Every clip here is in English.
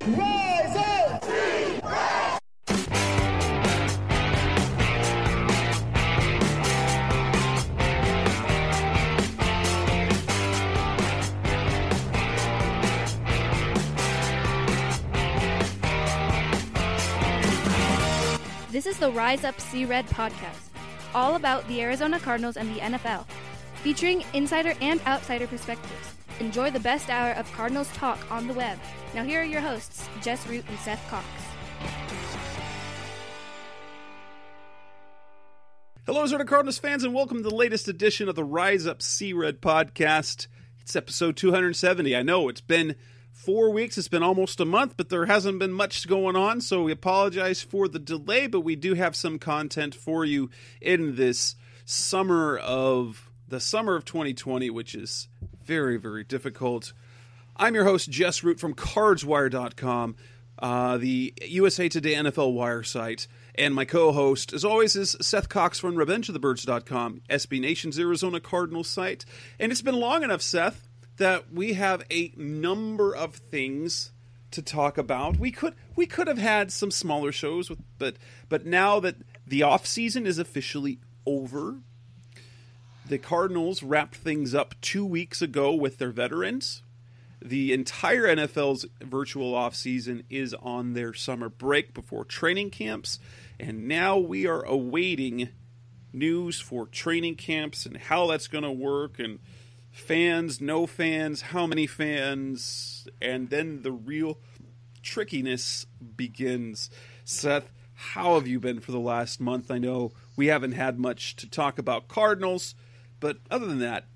Rise up! This is the Rise Up See Red podcast, all about the Arizona Cardinals and the NFL, featuring insider and outsider perspectives. Enjoy the best hour of Cardinals talk on the web. Now here are your hosts, Jess Root and Seth Cox. Hello, Arizona Cardinals fans, and welcome to the latest edition of the Rise Up See Red podcast. It's episode 270. I know it's been 4 weeks, it's been almost a month, but there hasn't been much going on, so we apologize for the delay, but we do have some content for you in this summer of 2020, which is very, very difficult. I'm your host, Jess Root from CardsWire.com, the USA Today NFL Wire site, and my co-host, as always, is Seth Cox from RevengeOfTheBirds.com, SB Nation's Arizona Cardinals site. And it's been long enough, Seth, that we have a number of things to talk about. We could have had some smaller shows, but now that the off season is officially over, the Cardinals wrapped things up 2 weeks ago with their veterans. The entire NFL's virtual offseason is on their summer break before training camps, and now we are awaiting news for training camps and how that's going to work, and fans, no fans, how many fans, and then the real trickiness begins. Seth, how have you been for the last month? I know we haven't had much to talk about Cardinals, but other than that,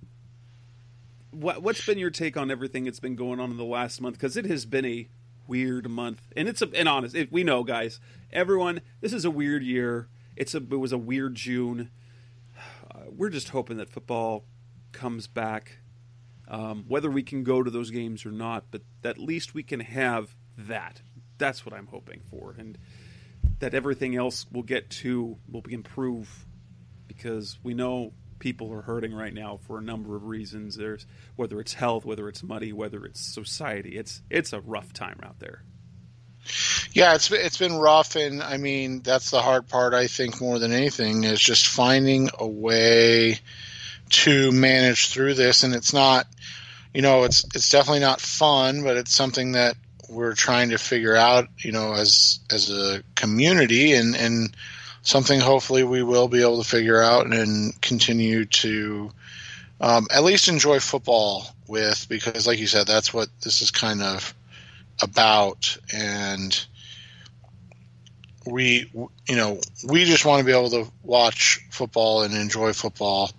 what's been your take on everything that's been going on in the last month? Because it has been a weird month, and we know, guys, everyone, this is a weird year. It was a weird June. We're just hoping that football comes back, whether we can go to those games or not, but at least we can have that. That's what I'm hoping for, and that everything else will improve, because we know people are hurting right now for a number of reasons. There's whether it's health, whether it's money, whether it's society. It's a rough time out there. Yeah, it's been rough, and I mean that's the hard part. I think more than anything is just finding a way to manage through this, and it's not, it's definitely not fun, but it's something that we're trying to figure out, as a community, and something hopefully we will be able to figure out and continue to at least enjoy football with, because like you said, that's what this is kind of about. And we just want to be able to watch football and enjoy football.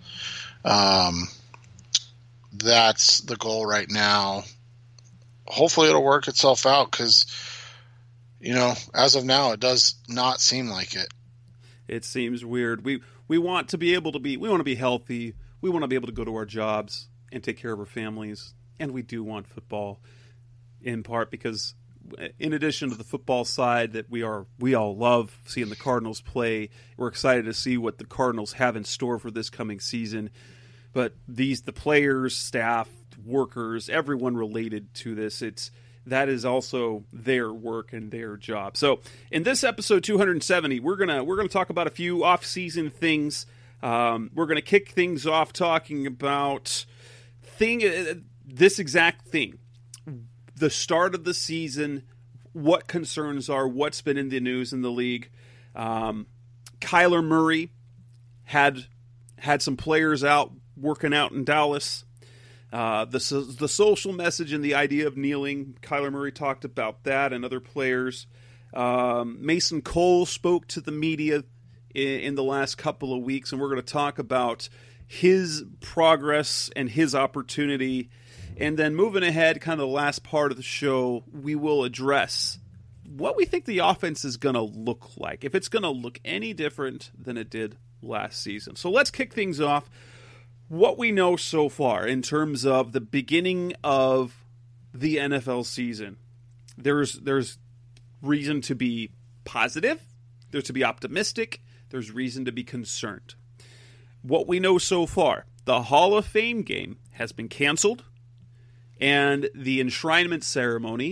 That's the goal right now. Hopefully it'll work itself out, because, as of now, it does not seem like it. It seems weird. We want to be healthy. We want to be able to go to our jobs and take care of our families. And we do want football, in part because, in addition to the football side that we all love seeing the Cardinals play, we're excited to see what the Cardinals have in store for this coming season. But the players, staff, workers, everyone related to this, that is also their work and their job. So in this episode 270, we're gonna talk about a few off-season things. We're gonna kick things off talking about this exact thing: the start of the season, what concerns are, what's been in the news in the league. Kyler Murray had some players out working out in Dallas. The social message and the idea of kneeling, Kyler Murray talked about that, and other players. Mason Cole spoke to the media in the last couple of weeks, and we're going to talk about his progress and his opportunity. And then moving ahead, kind of the last part of the show, we will address what we think the offense is going to look like, if it's going to look any different than it did last season. So let's kick things off. What we know so far in terms of the beginning of the NFL season, there's reason to be positive, there's to be optimistic, there's reason to be concerned. What we know so far, the Hall of Fame game has been canceled, and the enshrinement ceremonies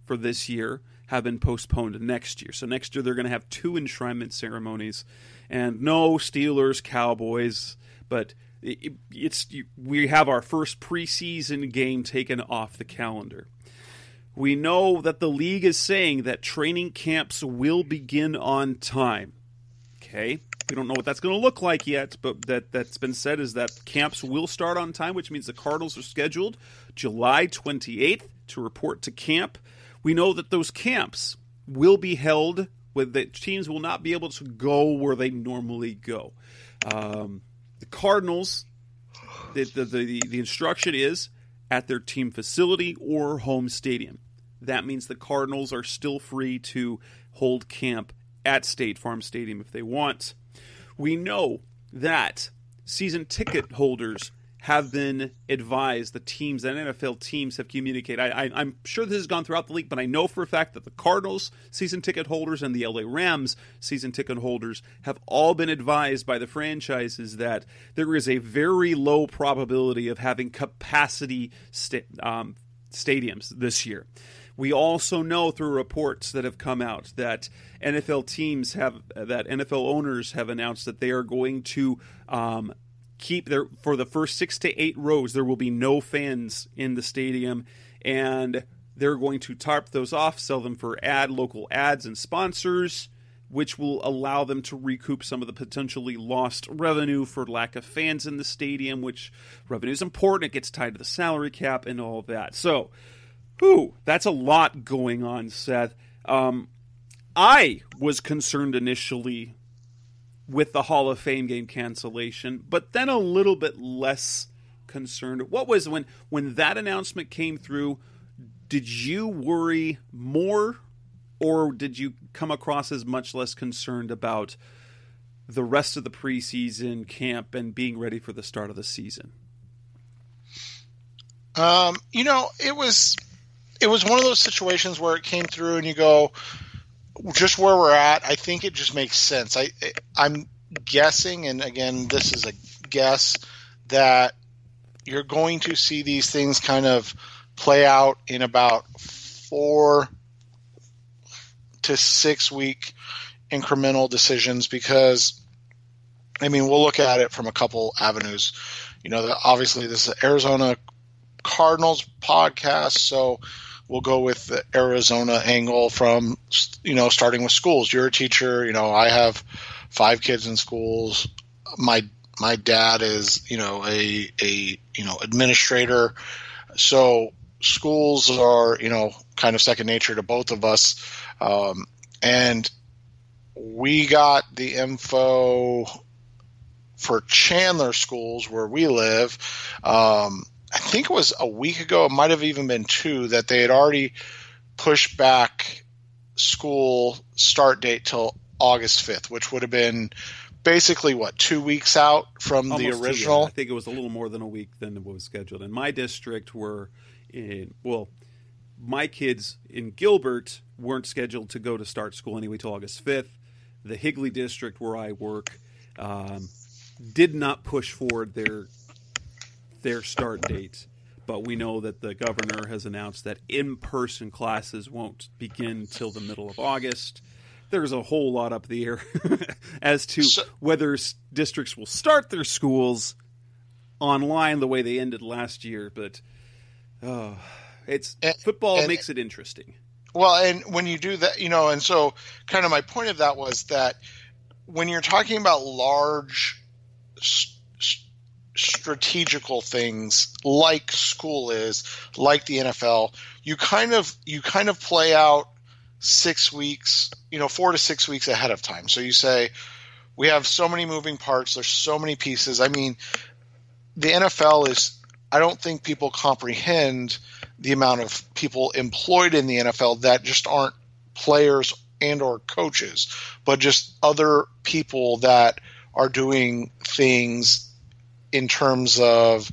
for this year have been postponed to next year. So next year they're going to have 2 enshrinement ceremonies, and no Steelers, Cowboys, but we have our first preseason game taken off the calendar. We know that the league is saying that training camps will begin on time. Okay, we don't know what that's going to look like yet, but that's been said is that camps will start on time, which means the Cardinals are scheduled July 28th to report to camp. We know that those camps will be held with the teams will not be able to go where they normally go. The Cardinals, the instruction is at their team facility or home stadium. That means the Cardinals are still free to hold camp at State Farm Stadium if they want. We know that season ticket holders have been advised, the teams and NFL teams have communicated. I'm sure this has gone throughout the league, but I know for a fact that the Cardinals season ticket holders and the LA Rams season ticket holders have all been advised by the franchises that there is a very low probability of having capacity stadiums this year. We also know through reports that have come out that NFL owners have announced that they are going to for the first 6 to 8 rows, there will be no fans in the stadium, and they're going to tarp those off, sell them for local ads and sponsors, which will allow them to recoup some of the potentially lost revenue for lack of fans in the stadium, which revenue is important. It gets tied to the salary cap and all of that. So, that's a lot going on, Seth. I was concerned initially with the Hall of Fame game cancellation, but then a little bit less concerned. What was when that announcement came through, did you worry more, or did you come across as much less concerned about the rest of the preseason camp and being ready for the start of the season? It was one of those situations where it came through and you go, just where we're at, I think it just makes sense. I'm guessing, and again, this is a guess, that you're going to see these things kind of play out in about 4 to 6 week incremental decisions, because, we'll look at it from a couple avenues. Obviously this is an Arizona Cardinals podcast, so we'll go with the Arizona angle from, starting with schools. You're a teacher. I have 5 kids in schools. My dad is, a administrator. So schools are, kind of second nature to both of us. And we got the info for Chandler schools where we live. I think it was a week ago, it might have even been 2, that they had already pushed back school start date till August 5th, which would have been basically, 2 weeks out from almost the original? I think it was a little more than a week than what was scheduled. In my district my kids in Gilbert weren't scheduled to go to start school anyway till August 5th. The Higley district where I work did not push forward their start date, but we know that the governor has announced that in-person classes won't begin till the middle of August. There's a whole lot up the air as to whether districts will start their schools online the way they ended last year, but football makes it interesting. Well, and when you do that, and so kind of my point of that was that when you're talking about large strategical things like school is, like the NFL, you kind of play out 6 weeks, 4 to 6 weeks ahead of time. So you say, we have so many moving parts, there's so many pieces. The NFL I don't think people comprehend the amount of people employed in the NFL that just aren't players and or coaches, but just other people that are doing things in terms of,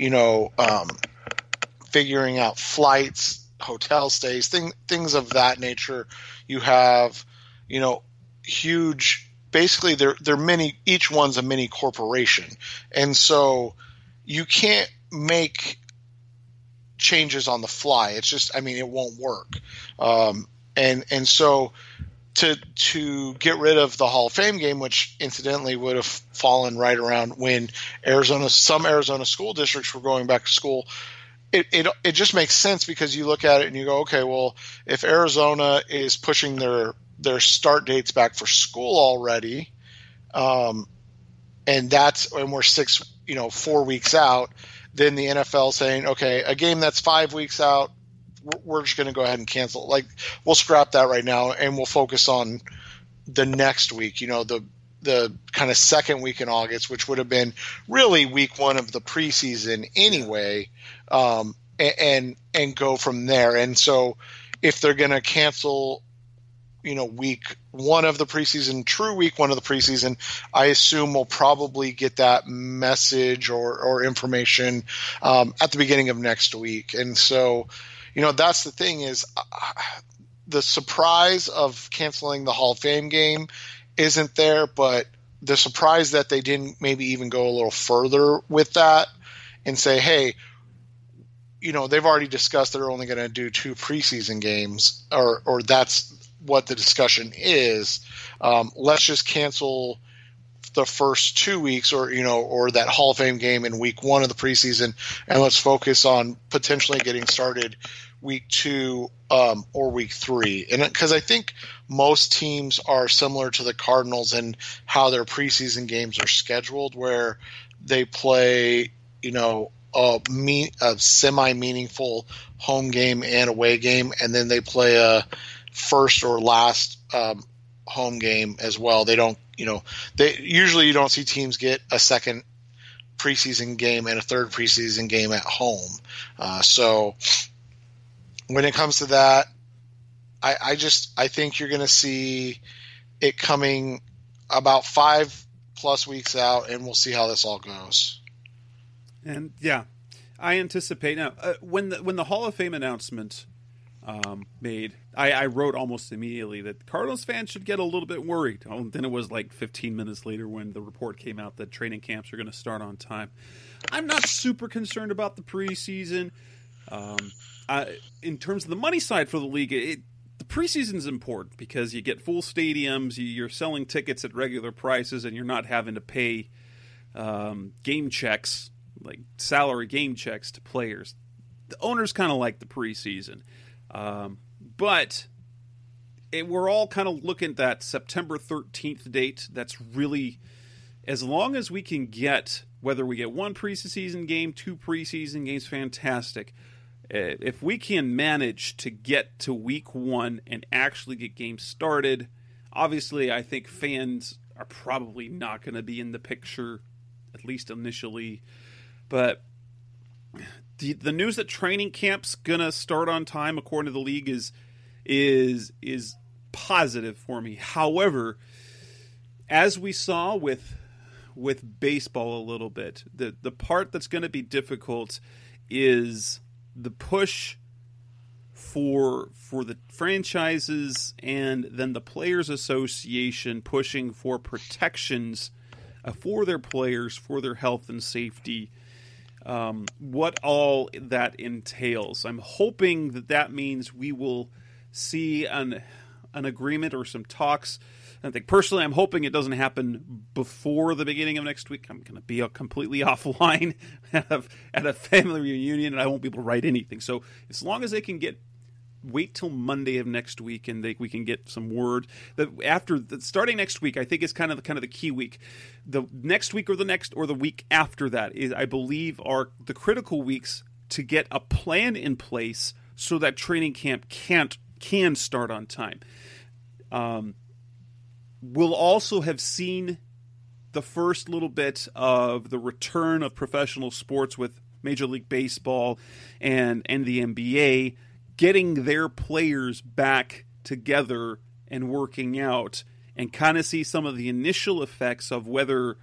figuring out flights, hotel stays, things of that nature. You have, huge, basically they're many, each one's a mini corporation. And so you can't make changes on the fly. It's just, I mean, it won't work. And so to get rid of the Hall of Fame game, which incidentally would have fallen right around when some Arizona school districts were going back to school, it just makes sense, because you look at it and you go, okay, well, if Arizona is pushing their start dates back for school already, and we're 4 weeks out, then the NFL saying, okay, a game that's 5 weeks out, we're just going to go ahead and cancel. Like, we'll scrap that right now and we'll focus on the next week, the kind of second week in August, which would have been really week 1 of the preseason anyway, and go from there. And so if they're going to cancel, week 1 of the preseason, true week 1 of the preseason, I assume we'll probably get that message or information at the beginning of next week. And so, that's the thing, is the surprise of canceling the Hall of Fame game isn't there, but the surprise that they didn't maybe even go a little further with that and say, hey, they've already discussed they're only going to do 2 preseason games, or that's what the discussion is. Let's just cancel the first 2 weeks, or that Hall of Fame game in week 1 of the preseason, and let's focus on potentially getting started week 2 or week 3. And because I think most teams are similar to the Cardinals in how their preseason games are scheduled, where they play, a semi-meaningful home game and away game, and then they play a first or last home game as well. They don't, usually you don't see teams get a second preseason game and a third preseason game at home. So when it comes to that, I think you're going to see it coming about 5+ weeks out, and we'll see how this all goes. And yeah, I anticipate now when the Hall of Fame announcement made, I wrote almost immediately that Cardinals fans should get a little bit worried. Then it was like 15 minutes later when the report came out that training camps are going to start on time. I'm not super concerned about the preseason. In terms of the money side for the league, the preseason is important because you get full stadiums, you're selling tickets at regular prices, and you're not having to pay game checks, like salary game checks to players. The owners kind of like the preseason. But we're all kind of looking at that September 13th date. That's really, as long as we can get, whether we get 1 preseason game, 2 preseason games, fantastic. If we can manage to get to week 1 and actually get games started, obviously I think fans are probably not going to be in the picture, at least initially. But the news that training camp's going to start on time, according to the league, is positive for me. However, as we saw with baseball a little bit, the part that's going to be difficult is the push for the franchises and then the Players Association pushing for protections for their players, for their health and safety, what all that entails. I'm hoping that means we will see an agreement or some talks. I think personally, I'm hoping it doesn't happen before the beginning of next week. I'm going to be completely offline at a family reunion, and I won't be able to write anything. So as long as they can wait till Monday of next week, and we can get some word that starting next week, I think is kind of the key week. The next week or the week after that is, I believe, are the critical weeks to get a plan in place so that training camp can start on time. We'll also have seen the first little bit of the return of professional sports with Major League Baseball and the NBA getting their players back together and working out, and kind of see some of the initial effects of whether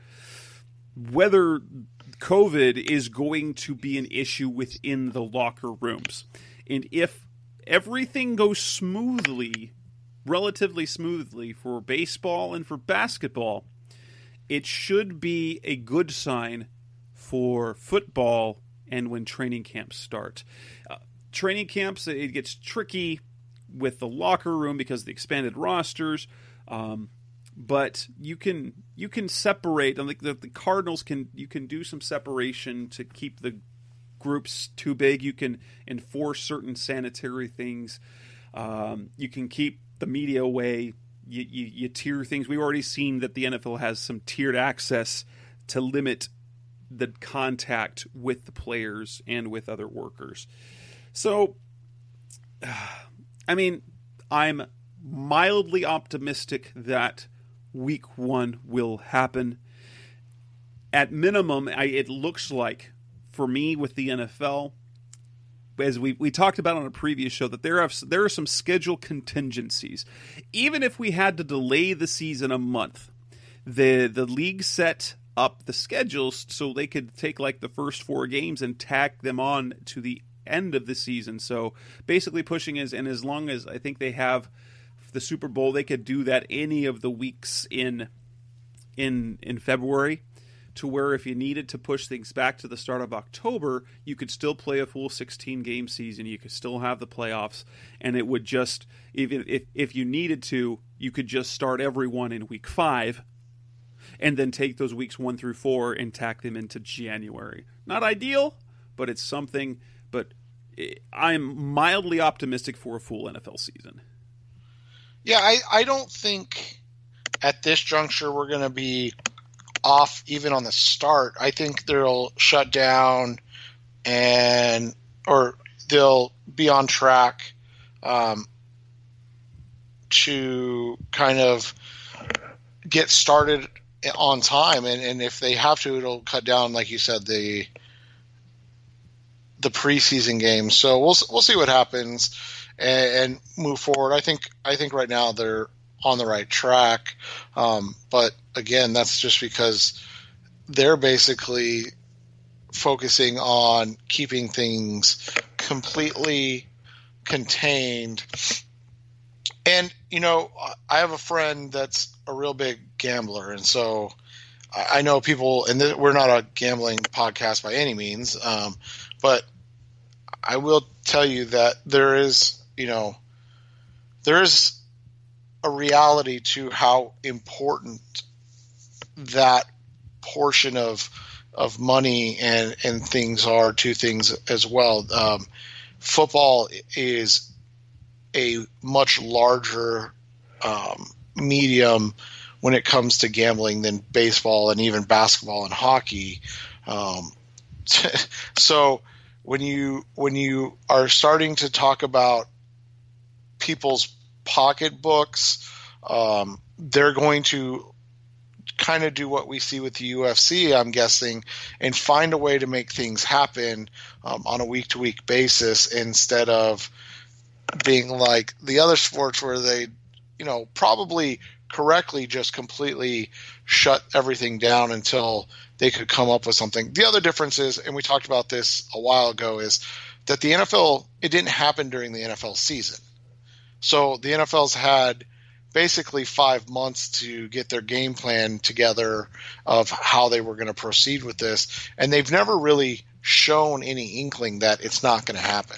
COVID is going to be an issue within the locker rooms. And if everything goes smoothly, relatively smoothly for baseball and for basketball, it should be a good sign for football and when training camps start. Training camps, it gets tricky with the locker room because of the expanded rosters, but you can separate. I think the Cardinals you can do some separation to keep the groups too big. You can enforce certain sanitary things. You can keep the media away. You tier things. We've already seen that the NFL has some tiered access to limit the contact with the players and with other workers. So, I mean, I'm mildly optimistic that week 1 will happen. At minimum, it looks like, for me with the NFL, as we talked about on a previous show, that there are some schedule contingencies. Even if we had to delay the season a month, the league set up the schedules so they could take like the first 4 games and tack them on to the end of the season. So basically pushing as long as I think they have the Super Bowl, they could do that any of the weeks in February, to where if you needed to push things back to the start of October, you could still play a full 16-game season. You could still have the playoffs, and it would just, even if you needed to, you could just start everyone in week 5 and then take those weeks 1 through 4 and tack them into January. Not ideal, but it's something. But I'm mildly optimistic for a full NFL season. Yeah, I don't think at this juncture we're going to be off even on the start. I think they'll shut down or they'll be on track to kind of get started on time. And if they have to, it'll cut down, like you said, the preseason games. So we'll see what happens and move forward. I think right now they're on the right track. But again, that's just because they're basically focusing on keeping things completely contained. And, I have a friend that's a real big gambler. And so I know people, and we're not a gambling podcast by any means, but I will tell you that there is a reality to how important that portion of money and things are to things as well. Football is a much larger medium when it comes to gambling than baseball and even basketball and hockey. So when you are starting to talk about people's pocketbooks, they're going to kind of do what we see with the UFC, I'm guessing, and find a way to make things happen on a week-to-week basis, instead of being like the other sports where they, probably correctly just completely shut everything down until they could come up with something. The other difference is, and we talked about this a while ago, is that the NFL, it didn't happen during the NFL season. So the NFL's had basically 5 months to get their game plan together of how they were going to proceed with this, and they've never really shown any inkling that it's not going to happen.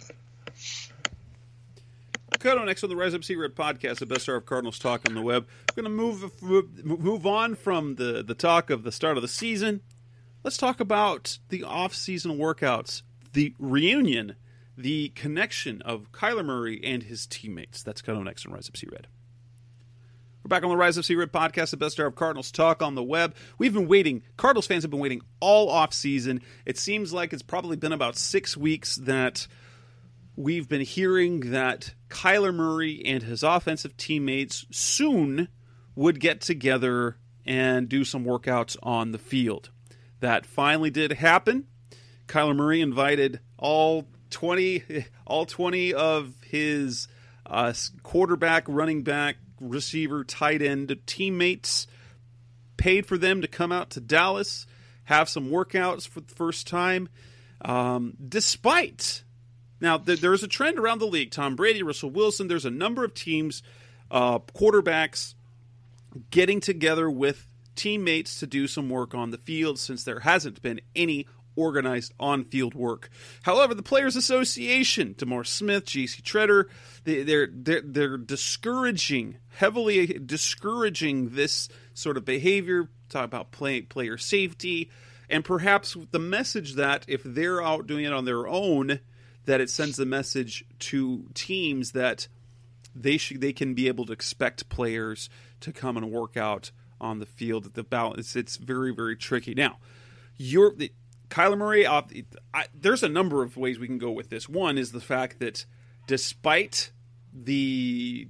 Kodo, next on the Rise Up Sea Red podcast, the best hour of Cardinals talk on the web. We're going to move on from the talk of the start of the season. Let's talk about the off-season workouts, the reunion, the connection of Kyler Murray and his teammates. That's Kodo next on Rise Up Sea Red. We're back on the Rise Up Sea Red podcast, the best hour of Cardinals talk on the web. We've been waiting. Cardinals fans have been waiting all off-season. It seems like it's probably been about 6 weeks that we've been hearing that Kyler Murray and his offensive teammates soon would get together and do some workouts on the field. That finally did happen. Kyler Murray invited all 20 of his quarterback, running back, receiver, tight end teammates, paid for them to come out to Dallas, have some workouts for the first time, despite... Now, there's a trend around the league. Tom Brady, Russell Wilson, there's a number of teams, quarterbacks, getting together with teammates to do some work on the field, since there hasn't been any organized on-field work. However, the Players Association, DeMar Smith, J.C. Tretter, they're heavily discouraging this sort of behavior, talk about player safety, and perhaps the message that if they're out doing it on their own, that it sends a message to teams that they can be able to expect players to come and work out on the field. At the balance, it's very, very tricky. Now, Kyler Murray, there's a number of ways we can go with this. One is the fact that despite the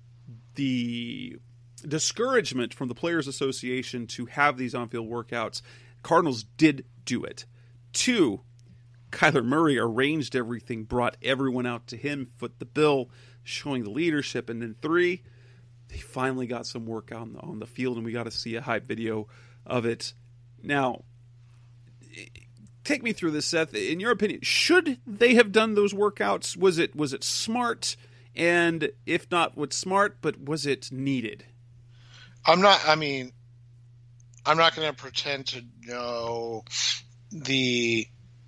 discouragement from the Players Association to have these on-field workouts, Cardinals did do it. 2, Kyler Murray arranged everything, brought everyone out to him, foot the bill, showing the leadership. And then 3, they finally got some work on the field, and we got to see a hype video of it. Now, take me through this, Seth. In your opinion, should they have done those workouts? Was it smart? And if not, what's smart, but was it needed? I'm not going to pretend to know the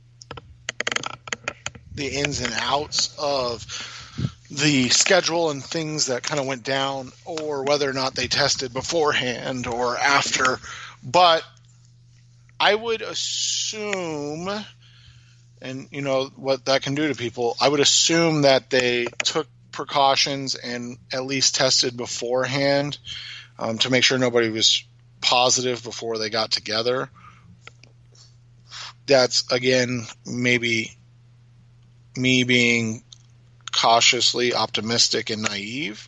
ins and outs of the schedule and things that kind of went down, or whether or not they tested beforehand or after. But I would assume, and you know what that can do to people, I would assume that they took precautions and at least tested beforehand to make sure nobody was positive before they got together. That's, again, maybe me being cautiously optimistic and naive.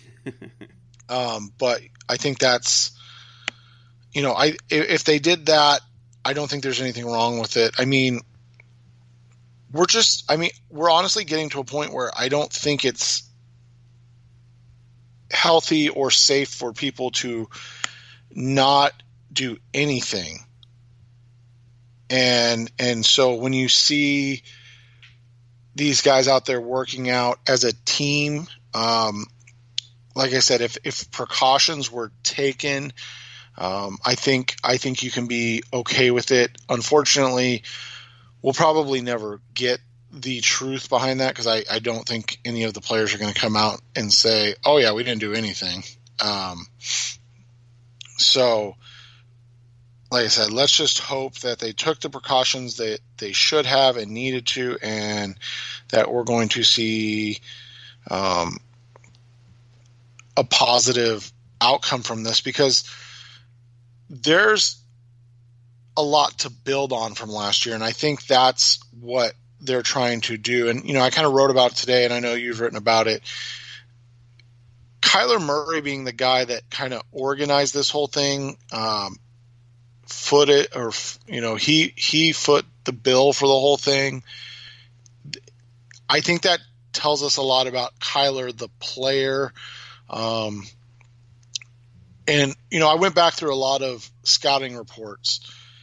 But I think that's, if they did that, I don't think there's anything wrong with it. I mean, we're honestly getting to a point where I don't think it's healthy or safe for people to not do anything. And so when you see these guys out there working out as a team, like I said, if precautions were taken, I think you can be okay with it. Unfortunately, we'll probably never get the truth behind that, because I don't think any of the players are going to come out and say, oh yeah, we didn't do anything. So like I said, let's just hope that they took the precautions that they should have and needed to, and that we're going to see a positive outcome from this, because there's a lot to build on from last year, and I think that's what they're trying to do. And, I kind of wrote about it today, and I know you've written about it. Kyler Murray being the guy that kind of organized this whole thing, he foot the bill for the whole thing. I think that tells us a lot about Kyler, the player. And, I went back through a lot of scouting reports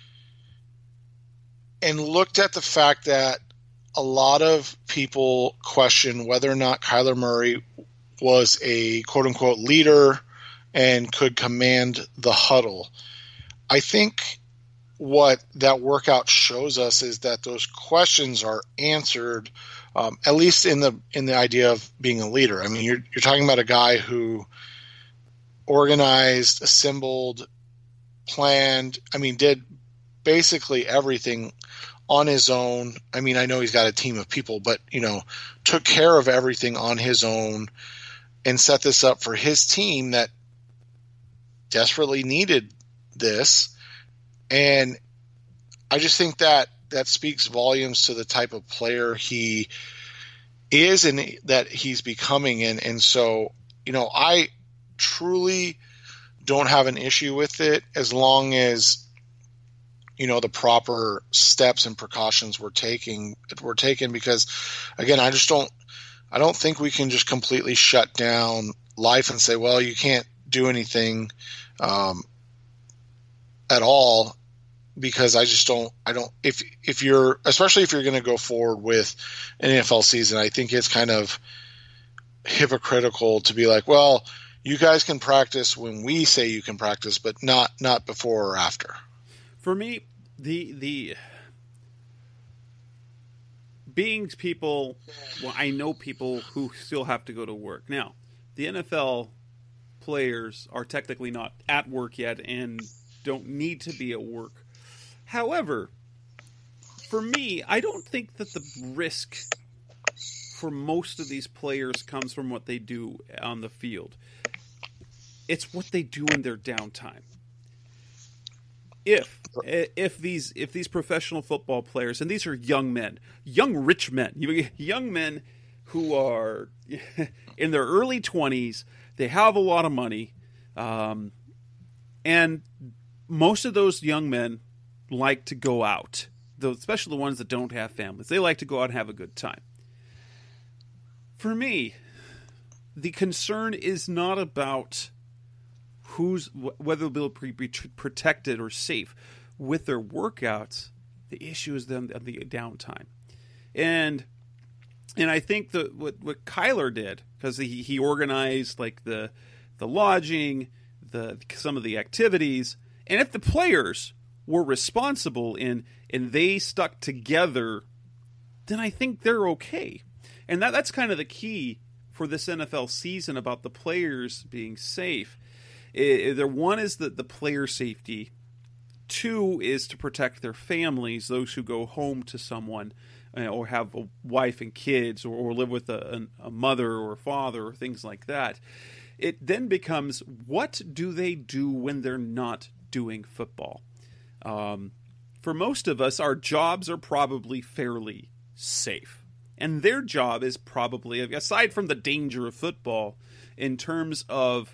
and looked at the fact that a lot of people question whether or not Kyler Murray was a quote-unquote leader and could command the huddle. I think what that workout shows us is that those questions are answered, at least in the idea of being a leader. I mean, you're talking about a guy who organized, assembled, planned, did basically everything on his own. I mean, I know he's got a team of people, but, took care of everything on his own and set this up for his team that desperately needed this. And I just think that speaks volumes to the type of player he is and that he's becoming. And so, I truly don't have an issue with it as long as, the proper steps and precautions were taken, because again, I don't think we can just completely shut down life and say, well, you can't do anything at all, because if you're going to go forward with an NFL season, I think it's kind of hypocritical to be like, well, you guys can practice when we say you can practice, but not before or after. For me, being people, well, I know people who still have to go to work. Now, the NFL players are technically not at work yet and don't need to be at work. However, for me, I don't think that the risk for most of these players comes from what they do on the field. It's what they do in their downtime. If these professional football players, and these are young men, young rich men, young men who are in their early 20s, they have a lot of money, and most of those young men like to go out, especially the ones that don't have families. They like to go out and have a good time. For me, the concern is not about whether they'll be protected or safe with their workouts. The issue is the downtime, and I think that what Kyler did, because he organized like the lodging, some of the activities, and if the players were responsible and they stuck together, then I think they're okay. And that's kind of the key for this NFL season about the players being safe. One is the player safety. Two is to protect their families, those who go home to someone or have a wife and kids or live with a mother or a father or things like that. It then becomes, what do they do when they're not doing football? For most of us, our jobs are probably fairly safe. And their job is probably, aside from the danger of football, in terms of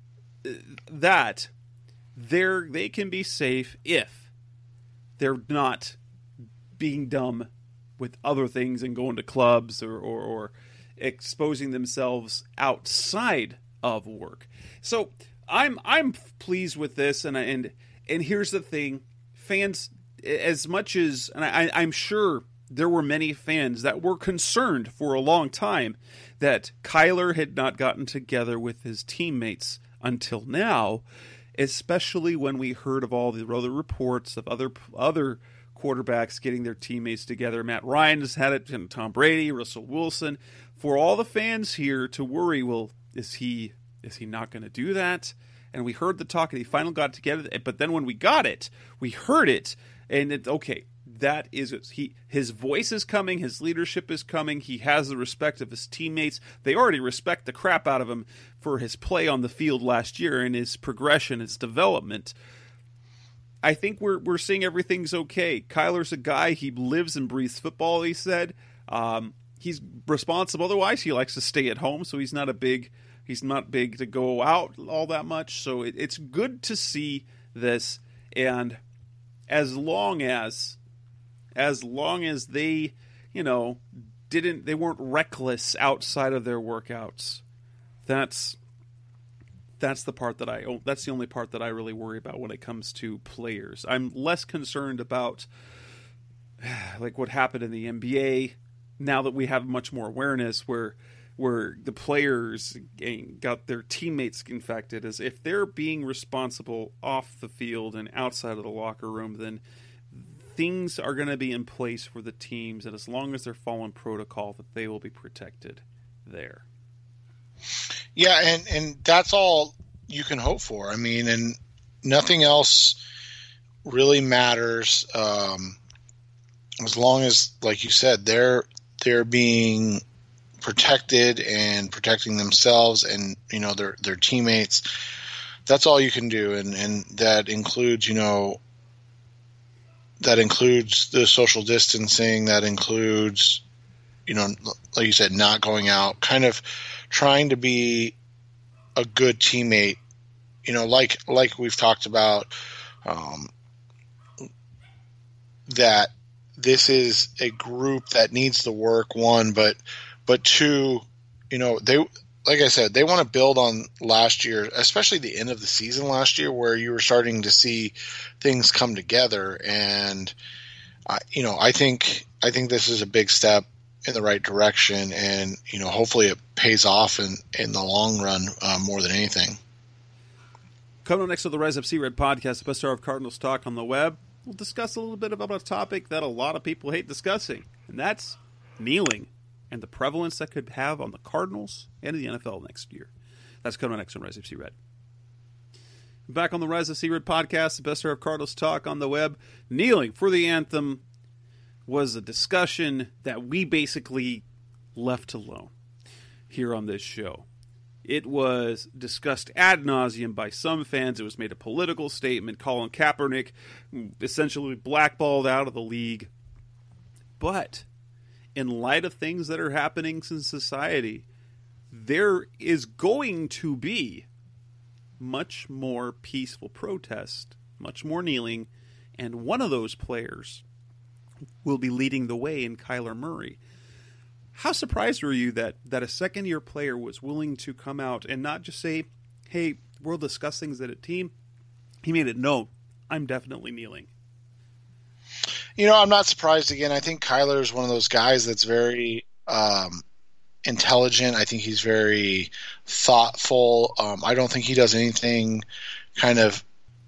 that, they can be safe if they're not being dumb with other things and going to clubs or exposing themselves outside of work. So I'm pleased with this, and here's the thing, fans, as much as, and I'm sure there were many fans that were concerned for a long time that Kyler had not gotten together with his teammates until now, especially when we heard of all the other reports of other quarterbacks getting their teammates together. Matt Ryan has had it, and Tom Brady, Russell Wilson. For all the fans here to worry, well, is he not going to do that? And we heard the talk, and he finally got it together. But then when we got it, we heard it, and okay. That is, his voice is coming, his leadership is coming, he has the respect of his teammates. They already respect the crap out of him for his play on the field last year and his progression, his development. I think we're seeing everything's okay. Kyler's a guy, he lives and breathes football, he said. He's responsible, otherwise he likes to stay at home, so he's not big to go out all that much. So it's good to see this, and as long as they, they weren't reckless outside of their workouts, that's the part that's the only part that I really worry about when it comes to players. I'm less concerned about like what happened in the NBA now that we have much more awareness where the players got their teammates infected, as if they're being responsible off the field and outside of the locker room, then things are going to be in place for the teams, and as long as they're following protocol, that they will be protected there. Yeah, and that's all you can hope for. I mean, and nothing else really matters as long as, like you said, they're being protected and protecting themselves and their teammates. That's all you can do, and that includes the social distancing. That includes like you said, not going out, kind of trying to be a good teammate. Like we've talked about, that this is a group that needs to work, one, but two, they, like I said, they want to build on last year, especially the end of the season last year, where you were starting to see things come together. And, I think this is a big step in the right direction, and, hopefully it pays off in the long run, more than anything. Coming up next to the Rise Up Sea Red podcast, the best hour of Cardinals talk on the web, we'll discuss a little bit about a topic that a lot of people hate discussing, and that's kneeling and the prevalence that could have on the Cardinals and the NFL next year. That's coming next on Rise Up C-Red. Back on the Rise Up C-Red podcast, the best of Cardinals talk on the web. Kneeling for the anthem was a discussion that we basically left alone here on this show. It was discussed ad nauseum by some fans. It was made a political statement. Colin Kaepernick essentially blackballed out of the league. But in light of things that are happening in society, there is going to be much more peaceful protest, much more kneeling, and one of those players will be leading the way in Kyler Murray. How surprised were you that a second-year player was willing to come out and not just say, hey, we'll discuss things at a team? He made it known, I'm definitely kneeling. I'm not surprised again. I think Kyler is one of those guys that's very intelligent. I think he's very thoughtful. I don't think he does anything kind of,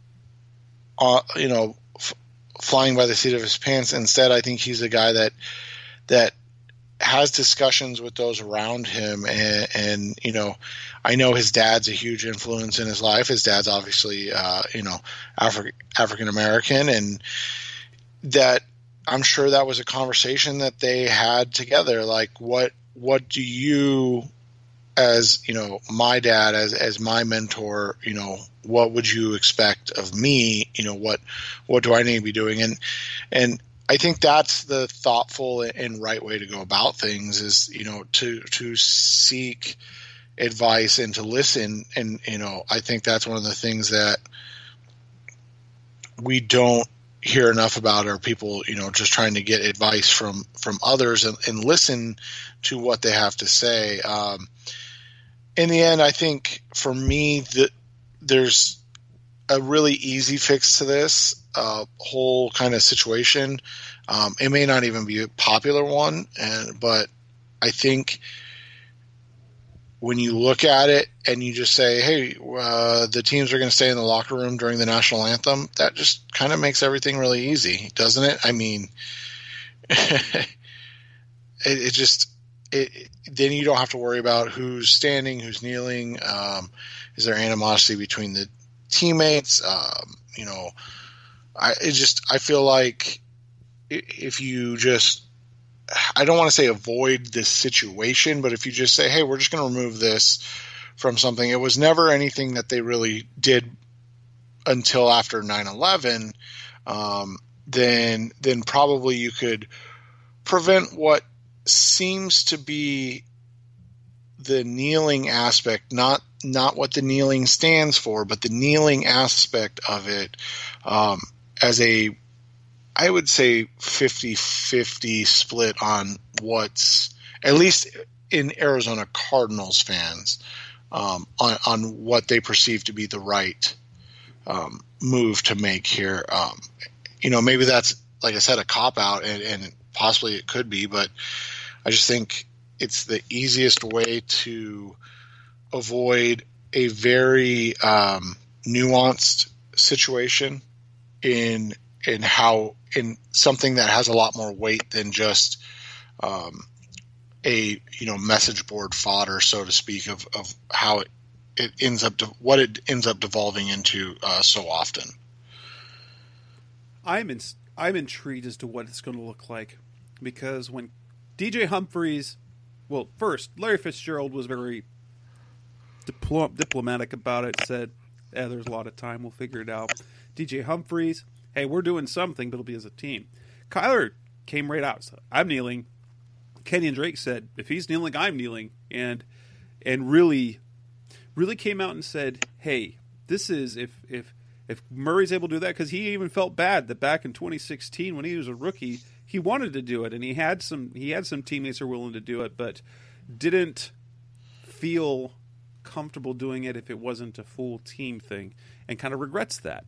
flying by the seat of his pants. Instead, I think he's a guy that has discussions with those around him. And I know his dad's a huge influence in his life. His dad's obviously, African American, and that I'm sure that was a conversation that they had together. Like, what do you, as, my dad, as my mentor, what would you expect of me? What do I need to be doing? And I think that's the thoughtful and right way to go about things is, to seek advice and to listen. And, I think that's one of the things that we don't hear enough about are people, just trying to get advice from others and listen to what they have to say. In the end, I think for me that there's a really easy fix to this whole kind of situation. It may not even be a popular one, but I think when you look at it and you just say, hey, the teams are going to stay in the locker room during the national anthem, that just kind of makes everything really easy, doesn't it? I mean, then you don't have to worry about who's standing, who's kneeling. Is there animosity between the teammates? I feel like if you just, I don't want to say avoid this situation, but if you just say, hey, we're just going to remove this from something, it was never anything that they really did until after 9/11, then probably you could prevent what seems to be the kneeling aspect, not what the kneeling stands for, but the kneeling aspect of it, as a, I would say 50-50 split on what's, at least in Arizona Cardinals fans, on what they perceive to be the right move to make here. Maybe that's, like I said, a cop-out, and possibly it could be, but I just think it's the easiest way to avoid a very nuanced situation in something that has a lot more weight than just a message board fodder, so to speak, of how it ends up what it ends up devolving into so often. I'm intrigued as to what it's going to look like, because when DJ Humphries, well, first Larry Fitzgerald was very diplomatic about it, said, there's a lot of time, we'll figure it out. DJ Humphries, hey, we're doing something, but it'll be as a team. Kyler came right out, said, I'm kneeling. Kenyon Drake said, if he's kneeling, I'm kneeling, and really came out and said, hey, this is, if Murray's able to do that, because he even felt bad that back in 2016 when he was a rookie, he wanted to do it, and he had some teammates who were willing to do it, but didn't feel comfortable doing it if it wasn't a full team thing, and kind of regrets that.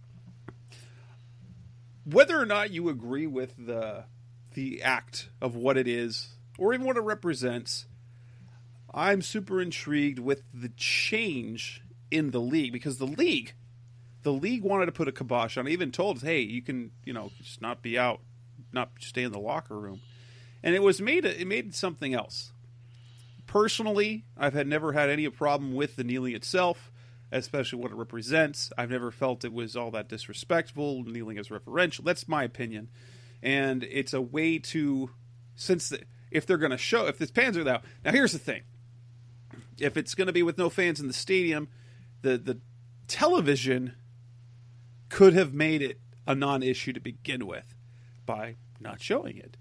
Whether or not you agree with the act of what it is, or even what it represents, I'm super intrigued with the change in the league, because the league wanted to put a kibosh on it, even told us, hey, you can, just not be out, not stay in the locker room. and it made something else. Personally, I've never had any problem with the kneeling itself, especially what it represents. I've never felt it was all that disrespectful. Kneeling is reverential. That's my opinion. And it's a way to, if they're going to show, if the fans are there. Now, here's the thing. If it's going to be with no fans in the stadium, the television could have made it a non-issue to begin with by not showing it.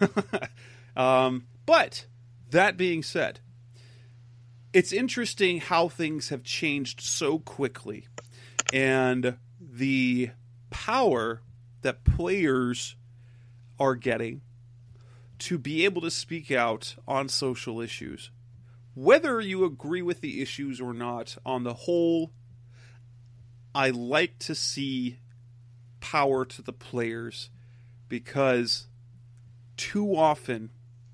But that being said, it's interesting how things have changed so quickly, and the power that players are getting to be able to speak out on social issues. Whether you agree with the issues or not, on the whole, I like to see power to the players, because too often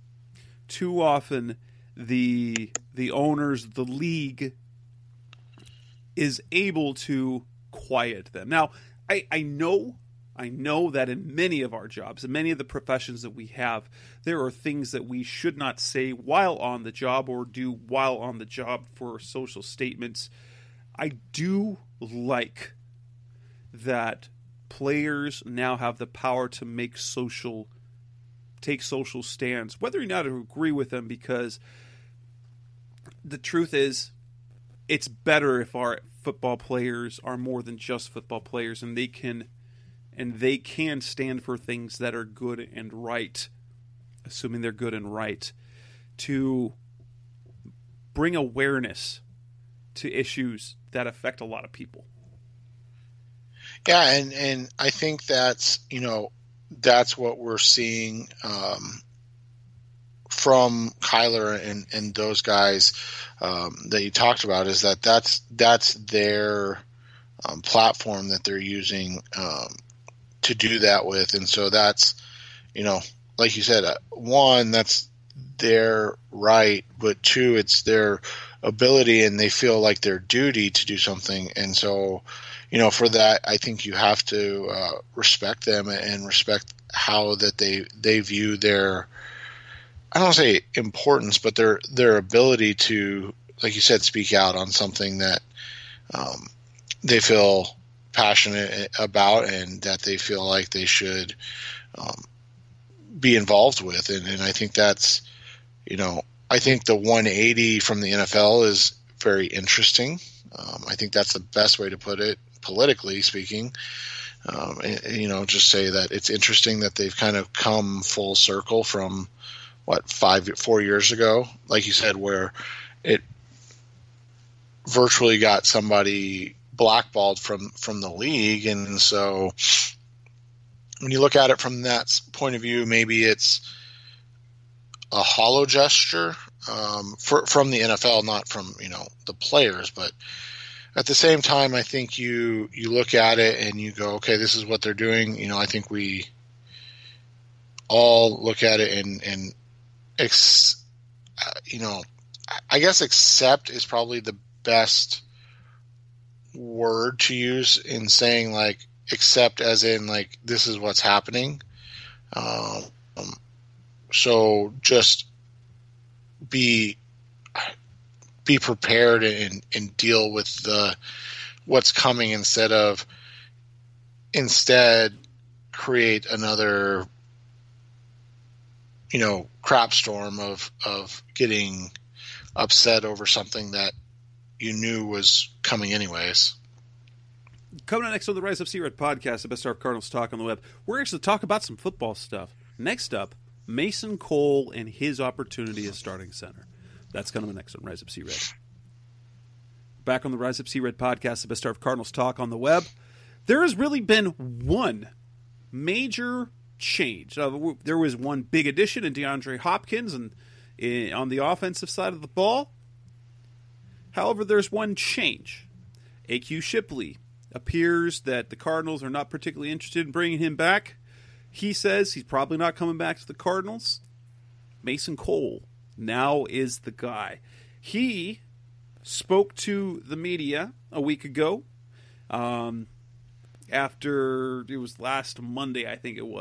the owners, the league, is able to quiet them. Now, I know that in many of our jobs, in many of the professions that we have, there are things that we should not say while on the job or do while on the job for social statements. I do like that players now have the power to take social stands, whether or not I agree with them, because the truth is, it's better if our football players are more than just football players, and they can stand for things that are good and right, assuming they're good and right, to bring awareness to issues that affect a lot of people. Yeah, and I think that's what we're seeing from Kyler and those guys that you talked about, is that's their platform that they're using to do that with. And so that's, like you said, one, that's their right, but two, it's their ability, and they feel like their duty to do something. And so, for that, I think you have to respect them and respect how that they view their, I don't want to say importance, but their ability to, like you said, speak out on something that they feel passionate about and that they feel like they should be involved with. And I think that's, I think the 180 from the NFL is very interesting. I think that's the best way to put it, politically speaking. Just say that it's interesting that they've kind of come full circle from 4 years ago, like you said, where it virtually got somebody blackballed from the league. And so when you look at it from that point of view, maybe it's a hollow gesture from the NFL, not from the players. But at the same time, I think you look at it and you go, okay, this is what they're doing. I think we all look at it and I guess accept is probably the best word to use in saying, like, accept as in, like, this is what's happening. So just be prepared and deal with what's coming instead create another crap storm of getting upset over something that you knew was coming anyways. Coming up next on the Rise Up C-Red podcast, the best of Cardinals talk on the web, we're actually talk about some football stuff. Next up, Mason Cole and his opportunity as starting center. That's coming up next on Rise Up C-Red. Back on the Rise Up C-Red podcast, the best of Cardinals talk on the web. There has really been one major change. There was one big addition in DeAndre Hopkins and on the offensive side of the ball. However, there's one change. A.Q. Shipley appears that the Cardinals are not particularly interested in bringing him back. He says he's probably not coming back to the Cardinals. Mason Cole now is the guy. He spoke to the media a week ago after, it was last Monday, I think it was,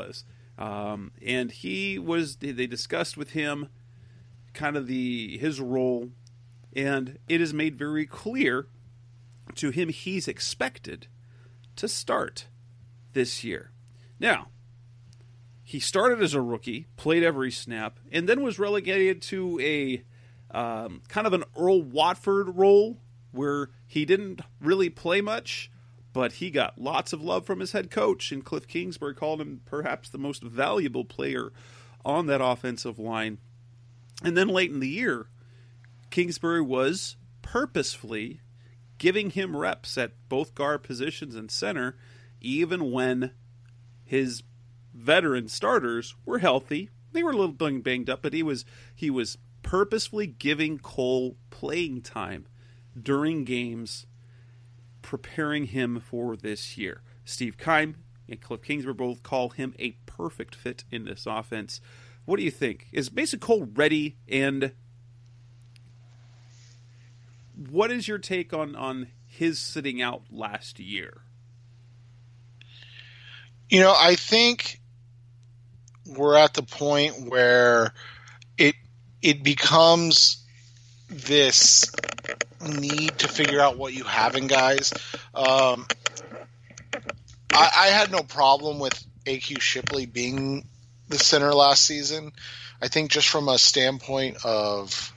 And they discussed with him kind of his role, and it is made very clear to him he's expected to start this year. Now, he started as a rookie, played every snap, and then was relegated to a kind of an Earl Watford role where he didn't really play much, but he got lots of love from his head coach, and Cliff Kingsbury called him perhaps the most valuable player on that offensive line. And then late in the year, Kingsbury was purposefully giving him reps at both guard positions and center, even when his veteran starters were healthy. They were a little banged up, but he was purposefully giving Cole playing time during games, preparing him for this year. Steve Keim and Cliff Kingsbury both call him a perfect fit in this offense. What do you think? Is Mason Cole ready? And what is your take on his sitting out last year? I think we're at the point where it becomes this need to figure out what you have in guys. I had no problem with AQ Shipley being the center last season. I think just from a standpoint of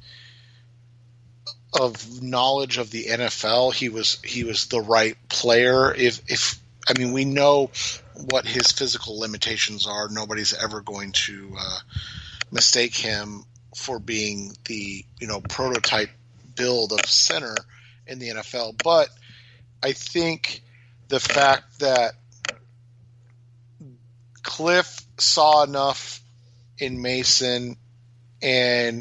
knowledge of the NFL, he was the right player. We know what his physical limitations are. Nobody's ever going to mistake him for being the prototype build of center in the NFL. But I think the fact that Cliff saw enough in Mason and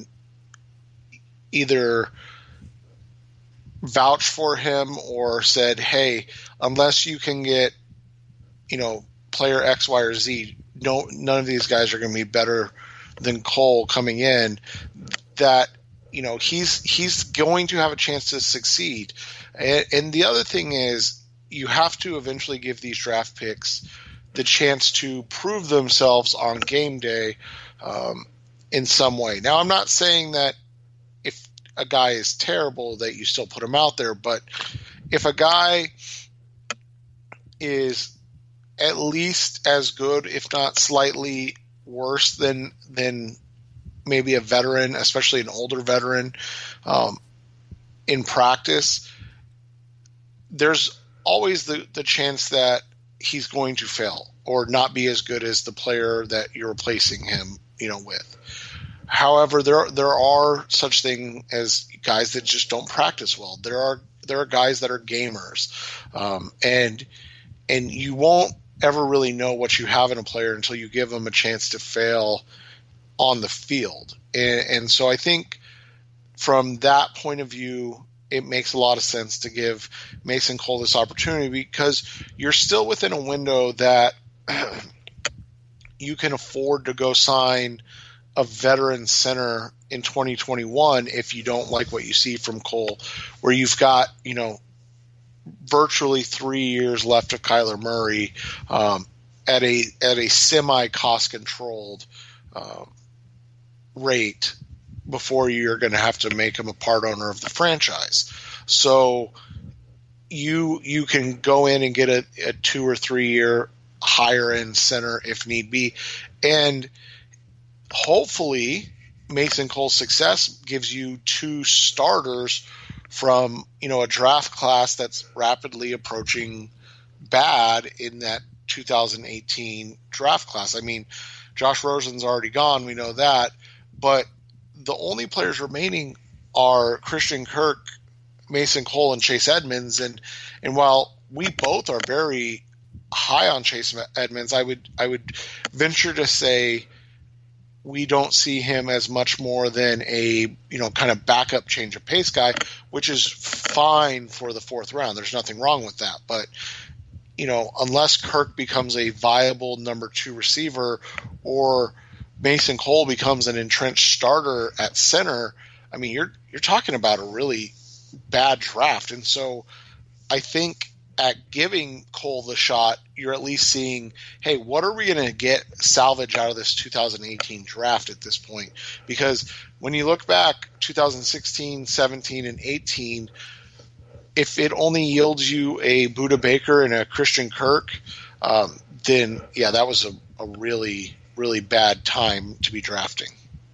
either vouched for him or said, hey, unless you can get player X, Y, or Z, none of these guys are going to be better than Cole coming in, that he's going to have a chance to succeed. And the other thing is, you have to eventually give these draft picks the chance to prove themselves on game day in some way. Now, I'm not saying that if a guy is terrible that you still put him out there, but if a guy is at least as good, if not slightly worse than maybe a veteran, especially an older veteran, in practice, there's always the chance that he's going to fail or not be as good as the player that you're replacing him, with. However, there are such thing as guys that just don't practice well. There are guys that are gamers, and you won't ever really know what you have in a player until you give them a chance to fail on the field. And so I think from that point of view, it makes a lot of sense to give Mason Cole this opportunity, because you're still within a window that you can afford to go sign a veteran center in 2021 if you don't like what you see from Cole, where you've got, virtually 3 years left of Kyler Murray at a semi cost controlled rate before you're going to have to make him a part owner of the franchise. So you can go in and get a 2 or 3 year higher end center if need be. And hopefully Mason Cole's success gives you 2 starters from, a draft class that's rapidly approaching bad in that 2018 draft class. I mean, Josh Rosen's already gone. We know that, but the only players remaining are Christian Kirk, Mason Cole, and Chase Edmonds. And while we both are very high on Chase Edmonds, I would venture to say we don't see him as much more than a, kind of backup change of pace guy, which is fine for the 4th round. There's nothing wrong with that. But, unless Kirk becomes a viable number 2 receiver or Mason Cole becomes an entrenched starter at center, I mean, you're talking about a really bad draft. And so I think at giving Cole the shot, you're at least seeing, hey, what are we going to get salvage out of this 2018 draft at this point? Because when you look back 2016, 17, and 18, if it only yields you a Budda Baker and a Christian Kirk, then yeah, that was a really, really bad time to be drafting.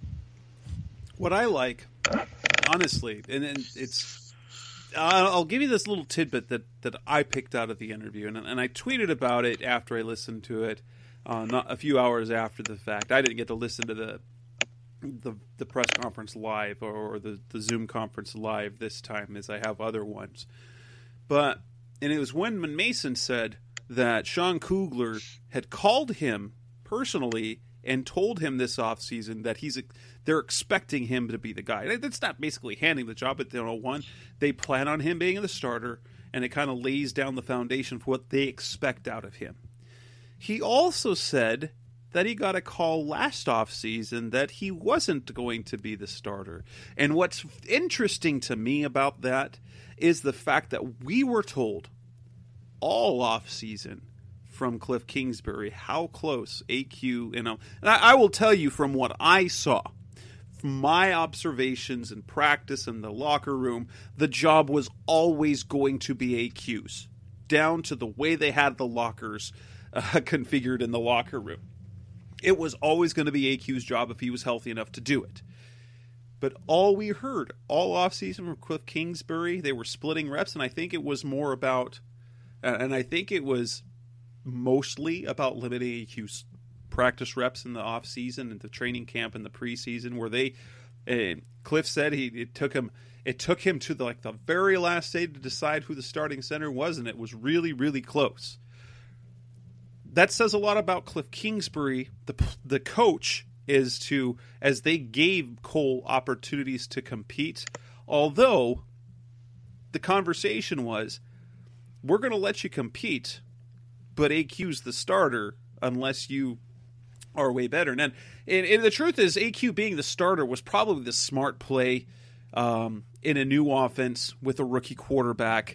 What I like, honestly, and it's, I'll give you this little tidbit that I picked out of the interview, and I tweeted about it after I listened to it, not a few hours after the fact. I didn't get to listen to the press conference live or the Zoom conference live this time, as I have other ones. And it was when Mason said that Sean Kugler had called him personally and told him this offseason that they're expecting him to be the guy. That's not basically handing the job at 101. They plan on him being the starter, and it kind of lays down the foundation for what they expect out of him. He also said that he got a call last offseason that he wasn't going to be the starter. And what's interesting to me about that is the fact that we were told all offseason from Cliff Kingsbury how close AQ, and I will tell you from what I saw, from my observations in practice in the locker room, the job was always going to be AQ's, down to the way they had the lockers configured in the locker room. It was always going to be AQ's job if he was healthy enough to do it. But all we heard all offseason from Cliff Kingsbury, they were splitting reps, and I think it was more about, and I think it was mostly about limiting AQ's practice reps in the offseason and the training camp and the preseason, where Cliff said it took him to the very last day to decide who the starting center was, and it was really, really close. That says a lot about Cliff Kingsbury, the coach, as they gave Cole opportunities to compete, although the conversation was, we're going to let you compete, but AQ's the starter unless you are way better. And the truth is, AQ being the starter was probably the smart play in a new offense with a rookie quarterback.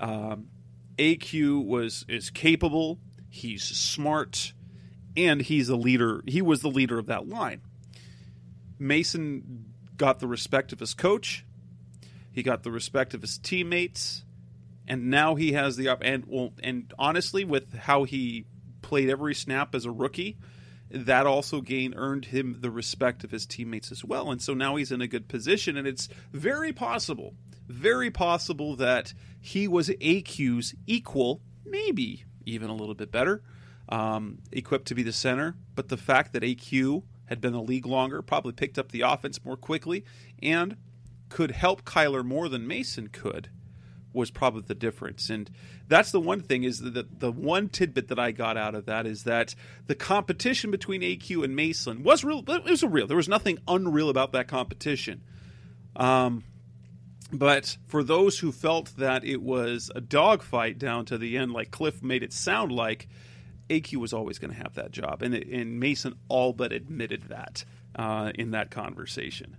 AQ is capable, he's smart, and he's a leader. He was the leader of that line. Mason got the respect of his coach. He got the respect of his teammates. And now he has and honestly, with how he played every snap as a rookie, that also earned him the respect of his teammates as well. And so now he's in a good position, and it's very possible that he was AQ's equal, maybe even a little bit better, equipped to be the center. But the fact that AQ had been in the league longer, probably picked up the offense more quickly, and could help Kyler more than Mason could, was probably the difference. And that's the one thing, is that the one tidbit that I got out of that is that the competition between AQ and Mason was real. It was real. There was nothing unreal about that competition. But for those who felt that it was a dogfight down to the end, like Cliff made it sound like, AQ was always going to have that job. And Mason all but admitted that in that conversation.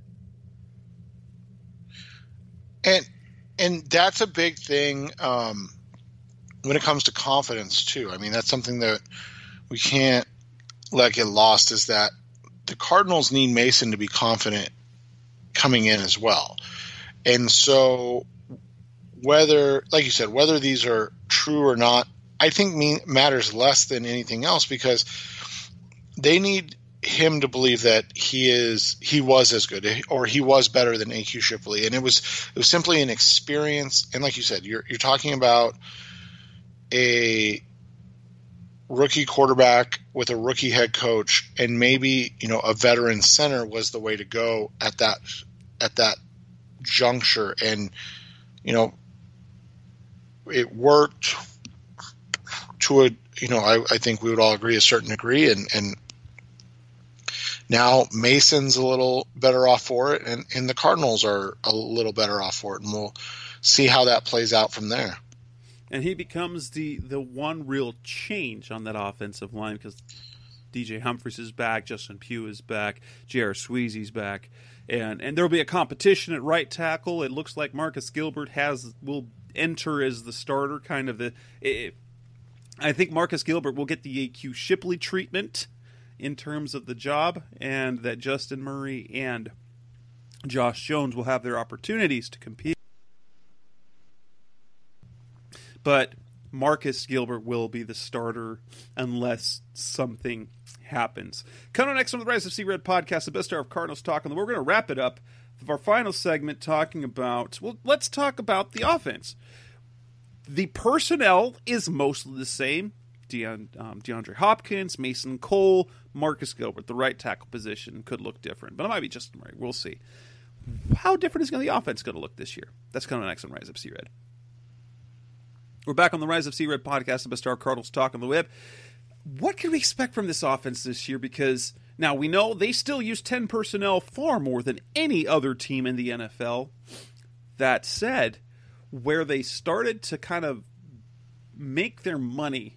And that's a big thing when it comes to confidence, too. I mean, that's something that we can't let get lost, is that the Cardinals need Mason to be confident coming in as well. And so whether, like you said, whether these are true or not, I think matters less than anything else, because they need him to believe that he was as good, or he was better than AQ Shipley. And it was simply an experience. And like you said, you're talking about a rookie quarterback with a rookie head coach, and maybe, a veteran center was the way to go at that juncture. And, it worked to I think we would all agree, a certain degree. And now Mason's a little better off for it, and the Cardinals are a little better off for it, and we'll see how that plays out from there. And he becomes the one real change on that offensive line, because DJ Humphries is back, Justin Pugh is back, J.R. Sweezy's back, and there will be a competition at right tackle. It looks like Marcus Gilbert will enter as the starter, kind of I think Marcus Gilbert will get the AQ Shipley treatment in terms of the job, and that Justin Murray and Josh Jones will have their opportunities to compete. But Marcus Gilbert will be the starter unless something happens. Coming up next on the Rise of Sea Red podcast, the best hour of Cardinals talk, and we're going to wrap it up with our final segment talking about, well, let's talk about the offense. The personnel is mostly the same. DeAndre Hopkins, Mason Cole, Marcus Gilbert. The right tackle position could look different, but it might be Justin Murray. We'll see. How different is the offense going to look this year? That's coming next on Rise of Sea Red. We're back on the Rise of Sea Red podcast, the best hour of Cardinals talk on the web. What can we expect from this offense this year? Because now we know they still use 10 personnel far more than any other team in the NFL. That said, where they started to kind of make their money,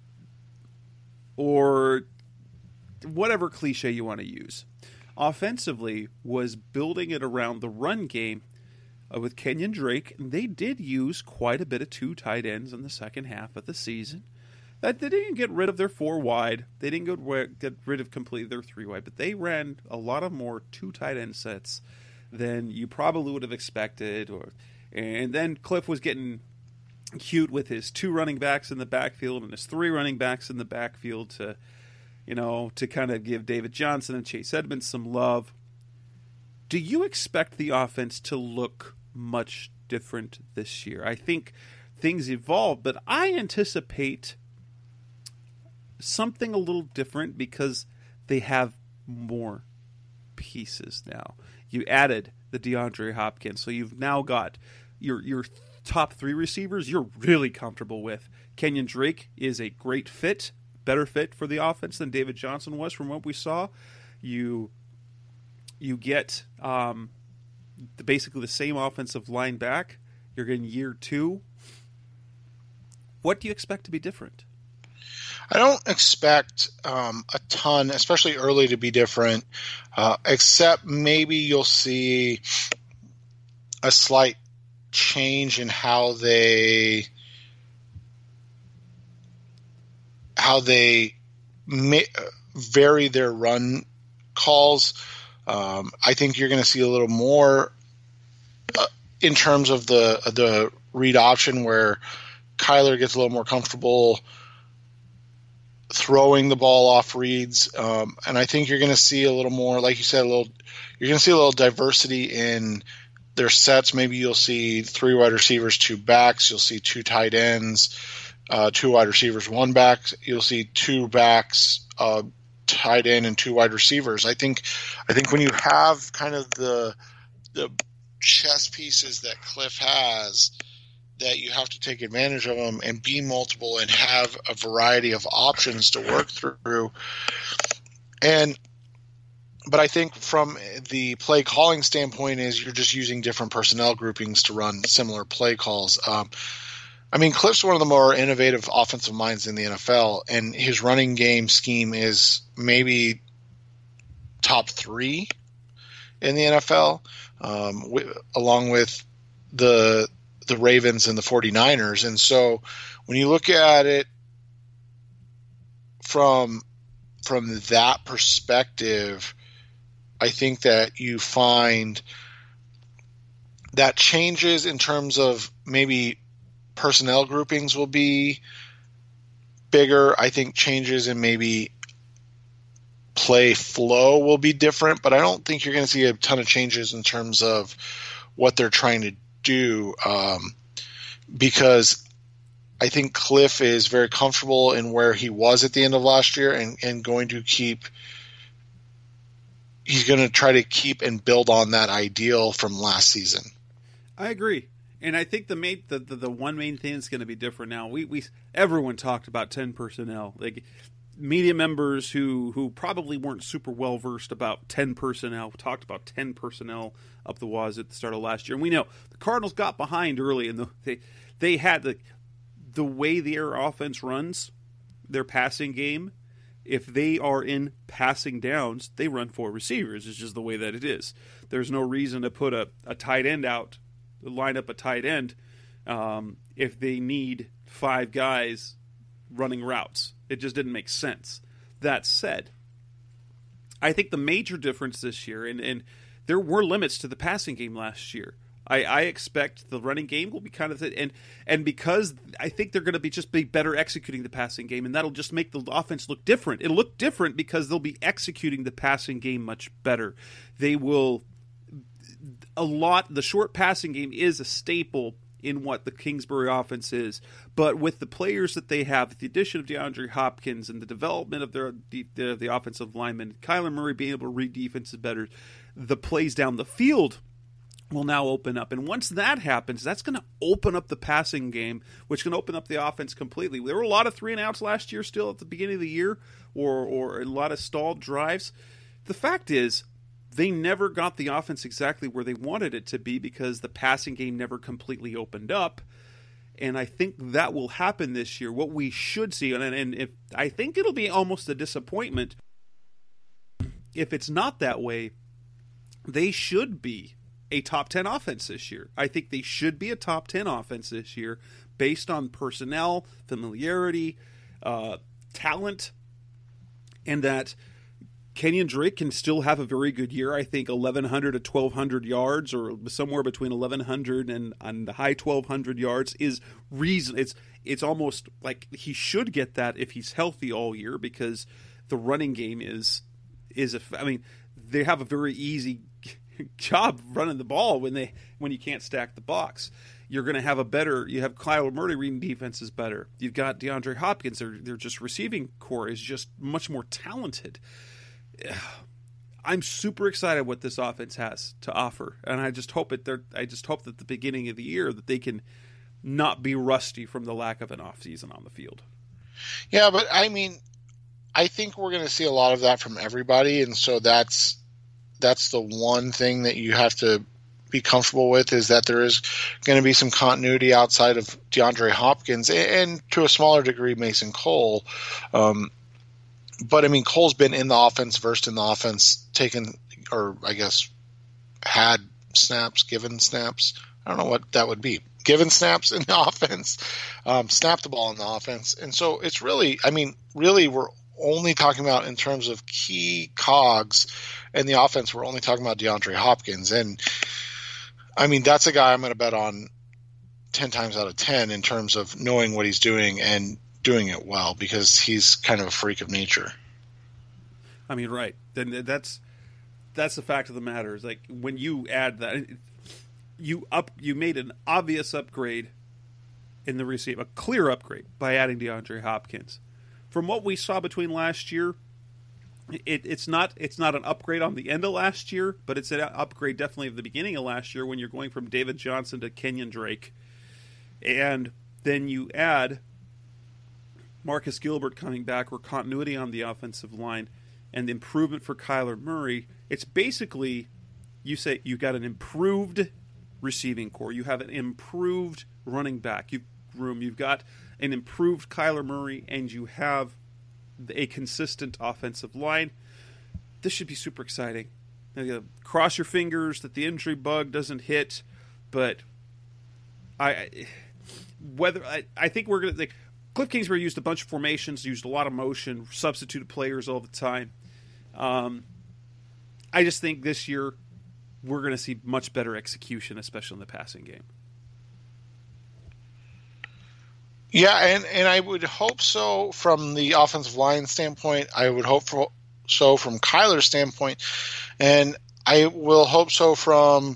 or whatever cliche you want to use, offensively, was building it around the run game with Kenyon Drake. And they did use quite a bit of 2 tight ends in the second half of the season. That they didn't get rid of their 4 wide. They didn't get rid of completely their 3 wide, but they ran a lot of more 2 tight end sets than you probably would have expected. And then Cliff was getting cute with his 2 running backs in the backfield and his 3 running backs in the backfield to kind of give David Johnson and Chase Edmonds some love. Do you expect the offense to look much different this year? I think things evolve, but I anticipate something a little different because they have more pieces now. You added the DeAndre Hopkins, so you've now got your top 3 receivers you're really comfortable with. Kenyon Drake is a great fit, better fit for the offense than David Johnson was from what we saw. You get basically the same offensive line back. You're getting year 2. What do you expect to be different? I don't expect a ton, especially early, to be different, except maybe you'll see a slight change in how they vary their run calls. I think you're going to see a little more in terms of the read option, where Kyler gets a little more comfortable throwing the ball off reads, and I think you're going to see a little more, like you said, you're going to see a little diversity in their sets. Maybe you'll see 3 wide receivers, 2 backs. You'll see 2 tight ends, 2 wide receivers, 1 back. You'll see 2 backs, tight end, and 2 wide receivers. I think when you have kind of the chess pieces that Cliff has, that you have to take advantage of them and be multiple and have a variety of options to work through. But I think from the play calling standpoint is you're just using different personnel groupings to run similar play calls. Cliff's one of the more innovative offensive minds in the NFL, and his running game scheme is maybe top 3 in the NFL, along with the Ravens and the 49ers. And so when you look at it from that perspective, I think that you find that changes in terms of maybe personnel groupings will be bigger. I think changes in maybe play flow will be different, but I don't think you're going to see a ton of changes in terms of what they're trying to do, because I think Cliff is very comfortable in where he was at the end of last year, and he's going to try to keep and build on that ideal from last season. I agree. And I think the one main thing that's going to be different now, everyone talked about 10 personnel. Like, media members who probably weren't super well versed about 10 personnel talked about 10 personnel up the wazoo at the start of last year. And we know the Cardinals got behind early, and they had the way their offense runs, their passing game. If they are in passing downs, they run 4 receivers. It's just the way that it is. There's no reason to put a tight end out, line up a tight end if they need 5 guys running routes. It just didn't make sense. That said, I think the major difference this year, and there were limits to the passing game last year. I expect the running game will be kind of and because I think they're going to be better executing the passing game, and that'll just make the offense look different. It'll look different because they'll be executing the passing game much better. They will the short passing game is a staple in what the Kingsbury offense is, but with the players that they have, the addition of DeAndre Hopkins and the development of the offensive linemen, Kyler Murray being able to read defenses better, the plays down the field will now open up. And once that happens, that's going to open up the passing game, which can open up the offense completely. There were a lot of 3-and-outs last year still at the beginning of the year, or a lot of stalled drives. The fact is, they never got the offense exactly where they wanted it to be because the passing game never completely opened up. And I think that will happen this year. What we should see, and if I think it'll be almost a disappointment if it's not that way. They should be a top 10 offense this year. I think they should be a top 10 offense this year based on personnel, familiarity, talent, and that Kenyon Drake can still have a very good year. I think 1,100 to 1,200 yards, or somewhere between 1,100 and the high 1,200 yards is reason. It's almost like he should get that if he's healthy all year, because the running game is I mean, they have a very easy job running the ball when you can't stack the box. You're going to have you have Kyler Murray reading defenses better. You've got DeAndre Hopkins. They're just receiving core is just much more talented. I'm super excited what this offense has to offer, and I just hope that at the beginning of the year that they can not be rusty from the lack of an offseason on the field. Yeah, but I mean, I think we're going to see a lot of that from everybody, and so that's the one thing that you have to be comfortable with, is that there is going to be some continuity outside of DeAndre Hopkins and to a smaller degree Mason Cole. But I mean, Cole's been in the offense, versed in the offense, taken, or I guess had snaps, given snaps. I don't know what that would be. Given snaps in the offense, snapped the ball in the offense. And so it's really, I mean, really we're only talking about in terms of key cogs in the offense. We're only talking about DeAndre Hopkins. And I mean, that's a guy I'm going to bet on 10 times out of 10 in terms of knowing what he's doing and doing it well, because he's kind of a freak of nature. I mean, right. Then that's the fact of the matter. Is like when you add that, you made an obvious upgrade in the receive, a clear upgrade by adding DeAndre Hopkins. From what we saw between last year, it's not an upgrade on the end of last year, but it's an upgrade definitely at the beginning of last year when you're going from David Johnson to Kenyon Drake, and then you add Marcus Gilbert coming back, or continuity on the offensive line, and the improvement for Kyler Murray. It's basically, you say you got an improved receiving core, you have an improved running back you've got an improved Kyler Murray, and you have a consistent offensive line. This should be super exciting. Now, cross your fingers that the injury bug doesn't hit, but I think we're going to. Cliff Kingsbury used a bunch of formations, used a lot of motion, substituted players all the time. I just think this year we're going to see much better execution, especially in the passing game. Yeah, and I would hope so from the offensive line standpoint. I would hope so from Kyler's standpoint, and I will hope so from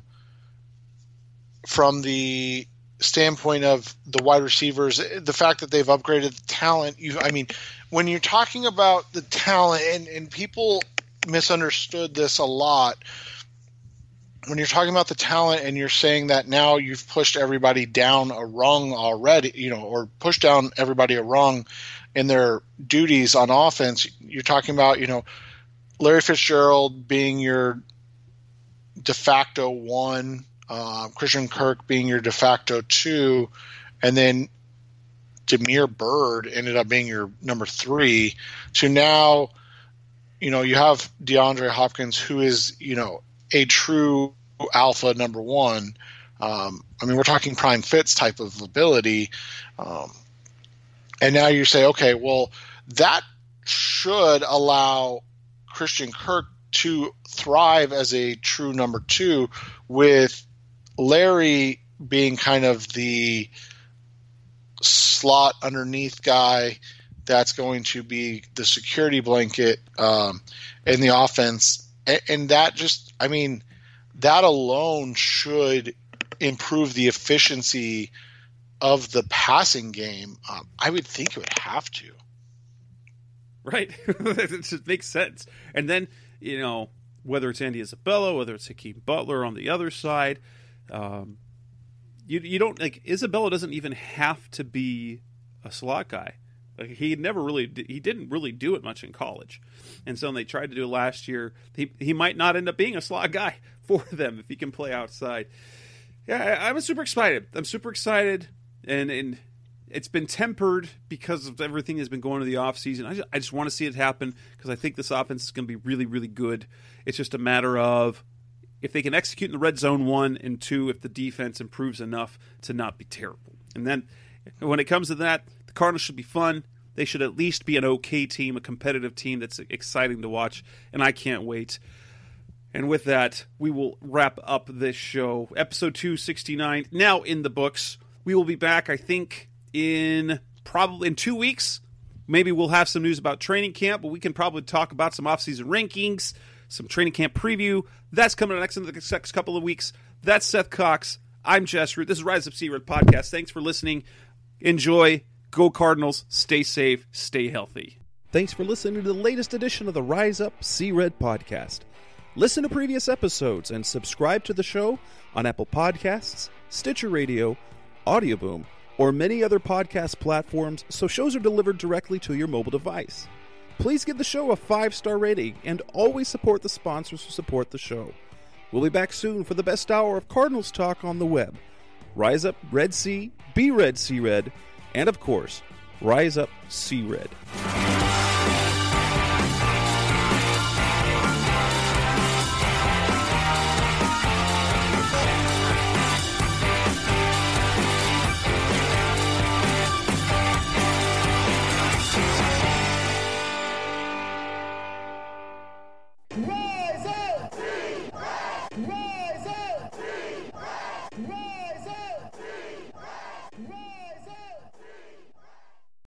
the standpoint of the wide receivers. The fact that they've upgraded the talent. I mean, when you're talking about the talent, and people misunderstood this a lot. When you're talking about the talent and you're saying that now you've pushed everybody down a rung already, or pushed down everybody a rung in their duties on offense, you're talking about, Larry Fitzgerald being your de facto 1, Christian Kirk being your de facto 2, and then Damiere Byrd ended up being your number 3. So now, you have DeAndre Hopkins, who is, a true alpha number 1. We're talking prime fits type of ability. And now you say, okay, well, that should allow Christian Kirk to thrive as a true number 2, with Larry being kind of the slot underneath guy that's going to be the security blanket in the offense. And that just, that alone should improve the efficiency of the passing game. I would think it would have to. Right. It just makes sense. And then, whether it's Andy Isabella, whether it's Hakeem Butler on the other side, you don't, Isabella doesn't even have to be a slot guy. He didn't really do it much in college. And so when they tried to do it last year, he might not end up being a slot guy for them if he can play outside. Yeah, I'm super excited. And it's been tempered because of everything that's been going to the offseason. I just want to see it happen because I think this offense is going to be really, really good. It's just a matter of if they can execute in the red zone, 1, and 2, if the defense improves enough to not be terrible. And then when it comes to that, the Cardinals should be fun. They should at least be an okay team, a competitive team that's exciting to watch, and I can't wait. And with that, we will wrap up this show. Episode 269 now in the books. We will be back, I think, in 2 weeks. Maybe we'll have some news about training camp, but we can probably talk about some offseason rankings, some training camp preview. That's coming next in the next couple of weeks. That's Seth Cox. I'm Jess Root. This is Rise Up C-Red Podcast. Thanks for listening. Enjoy. Go Cardinals. Stay safe. Stay healthy. Thanks for listening to the latest edition of the Rise Up C-Red Podcast. Listen to previous episodes and subscribe to the show on Apple Podcasts, Stitcher Radio, Audioboom, or many other podcast platforms so shows are delivered directly to your mobile device. Please give the show a 5-star rating and always support the sponsors who support the show. We'll be back soon for the best hour of Cardinals talk on the web. Rise Up Red Sea, be Red Sea Red, and of course, Rise Up Sea Red.